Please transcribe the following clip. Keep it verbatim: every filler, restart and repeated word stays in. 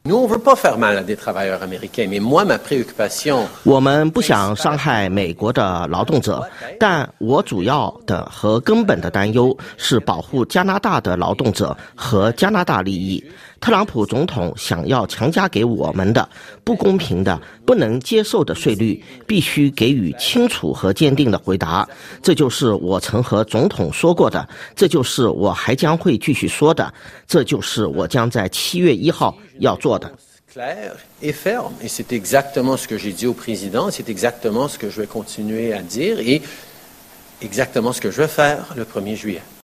我们不想伤害美国的劳动者，但我主要的和根本的担忧是保护加拿大的劳动者和加拿大利益。特朗普总统想要强加给我们的不公平的、不能接受的税率，必须给予清楚和坚定的回答。这就是我曾和总统说过的，这就是我还将会继续说的，这就是我将在七月一号要做的。 Clair et ferme. Et c'est exactement ce que j'ai dit au président, c'est exactement ce que je vais continuer à dire et exactement ce que je vais faire le premier juillet.